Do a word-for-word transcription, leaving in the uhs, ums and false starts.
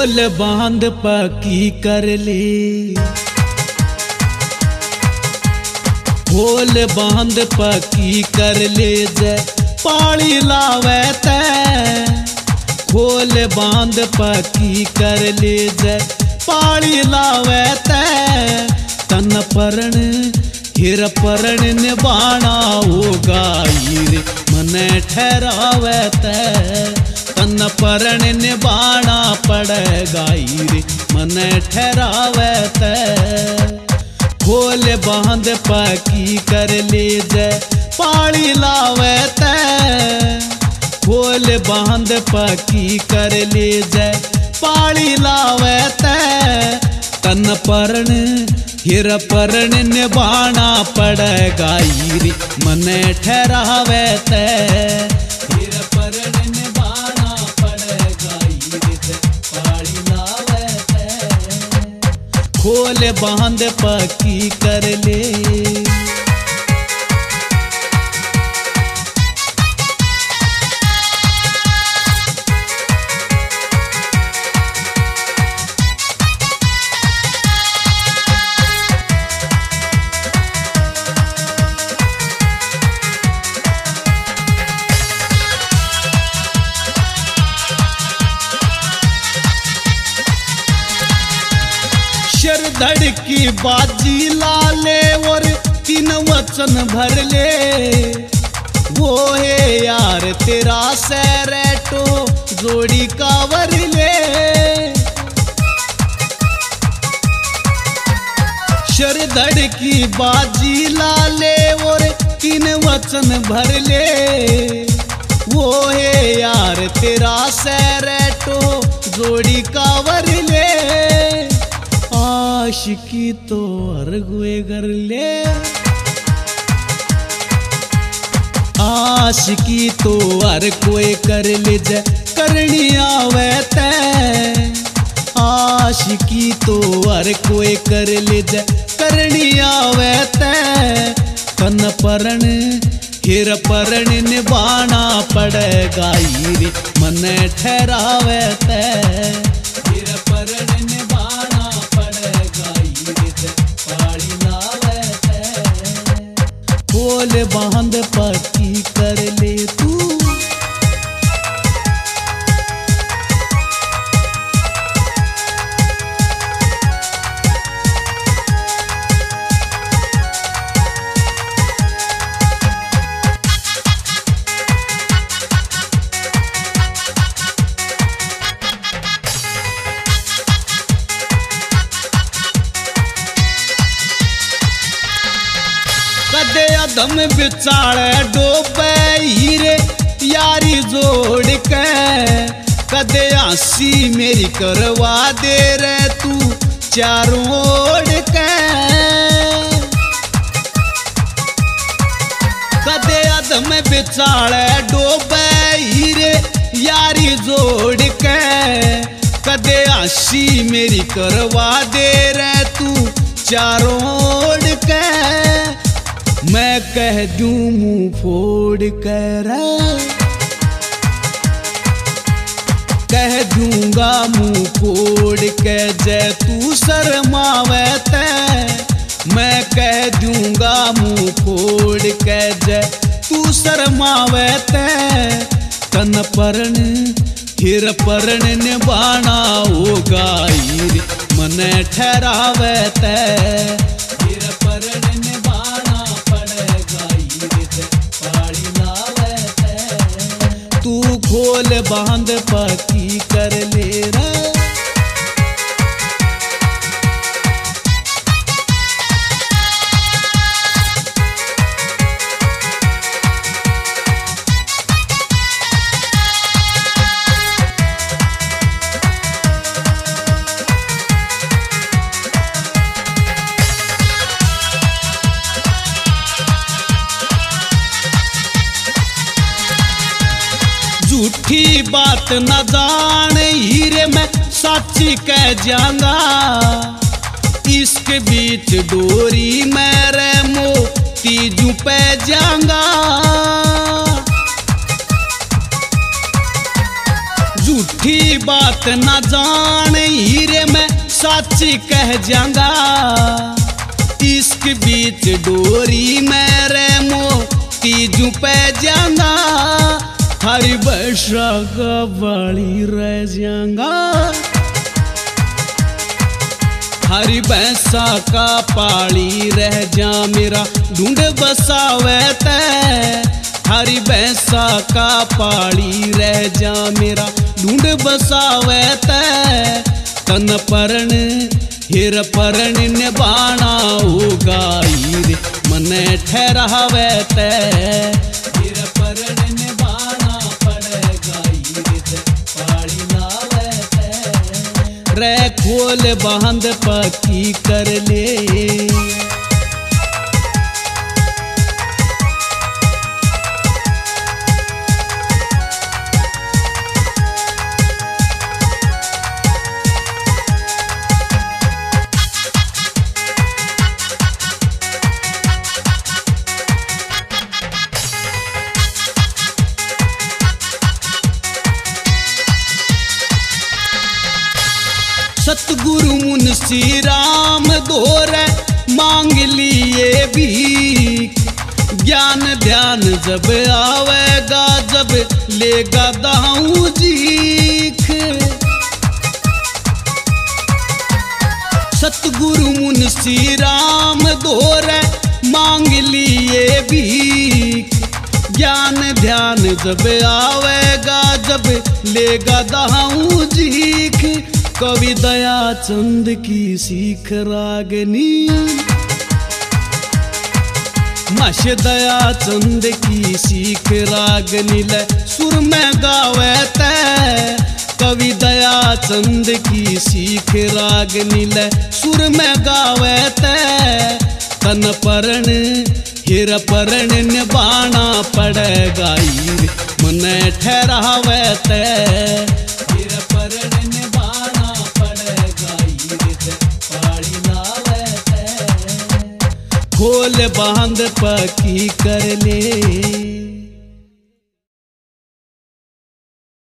खोल बांध पकी कर ले, खोल बांध पकी कर ले जय पाली लावे तै। खोल बांध पकी कर ले जय पाली लावे तै। तन परण हिर परण निबाणा होगा हीरे मने ठहरावे तै। तन परण निबाणा पड़ेगा हीरे मने ठहरावे तै। खोल बांध पकी कर ले जय पाली लावे तै। खोल बांध पकी कर ले जय पाली लावे तै। तन परण हिर परण निबाणा पड़ेगा हीरे मने ठहरावे तै। हिर परण निबाणा पड़ेगा हीरे जय पाली लावे तै। खोल बांध पकी कर ले। धड़ की बाजी लाले और तीन वचन भर ले। वो है यार तेरा सैरेटो जोड़ी कावर ले। शरधड़ की बाजी लाले और तीन वचन भर ले। वो है यार तेरा सैरेटो जोड़ी कावर ले। आशिकी तो अरगुए कर ले, आशिकी तो हर कोई कर ले जय करनी आवे तै। आशिकी तो हर कोई कर ले जय करनी आवे तै। तन परण हिर परण निबाणा पड़ेगा हीरे मने ठहरावे तै। हिर परण निबाणा पड़ेगा हीरे जय पाली लावे तै। खोल बांध पकी कर ले तू। कदे अधम बिचाले डोबे हीरे यारी जोड़ के। कदे आसी मेरी करवा दे रे तू चारों ओर के। कदे अधम बिचाले डोबे हीरे यारी जोड़ के। कदे आसी मेरी करवा दे रे तू चारों ओर के। मैं कह दूं मुंह फोड़ कर, कह दूंगा मुंह फोड़ के जय तू शर्मावे तै। मैं कह दूंगा मुंह फोड़ के जय तू शर्मावे तै। तन परण हिर परण निबाणा होगा हीरे मने ठहरावे तै। हिर परण निबाणा पड़ेगा हीरे जय पाली लावे तै। तू खोल बांध पकी कर ले रे। झूठी बात न जान हीरे मैं साची कह जाऊंगा। इसके बीच डोरी मेरे मोती जू पे जाऊंगा। झूठी झूठी बात न जान हीरे मैं साची कह जाऊंगा। इश्क बीच डोरी में रे मोती जू पे जाऊंगा। थारी बरसा का बाली रह जाऊंगा। हरी भैंसा का पाली रह जा मेरा ढूंढ बसावे तै। हरी भैंसा का पाली रह जा मेरा ढूंढ बसावे तै। तन परन हिर परन निभाना होगा रे मने ठहरावे तै। हिर परन निभाना पड़ेगा रे पाली लावे तै। रे खोल बांध पक्की कर ले। सतगुरु मुंशी राम दोरे मांग लिए भीख। ज्ञान ध्यान जब आवेगा जब लेगा दाऊ जीख। सतगुरु मुंशी राम दोरे मांग लिए भीख। ज्ञान ध्यान जब आवेगा जब लेगा दाऊ जीख। कवि दया चंद की सीख रागनी। मश दया चंद की सीख रागनी ले सुर में गावे तै। कवि दया चंद की सीख रागनी ले सुर में गावे तै। तन परन हिर परन निभाना पड़ेगा रे मने ठहरावे तै। हिर परन खोल बांध पक्की कर ले।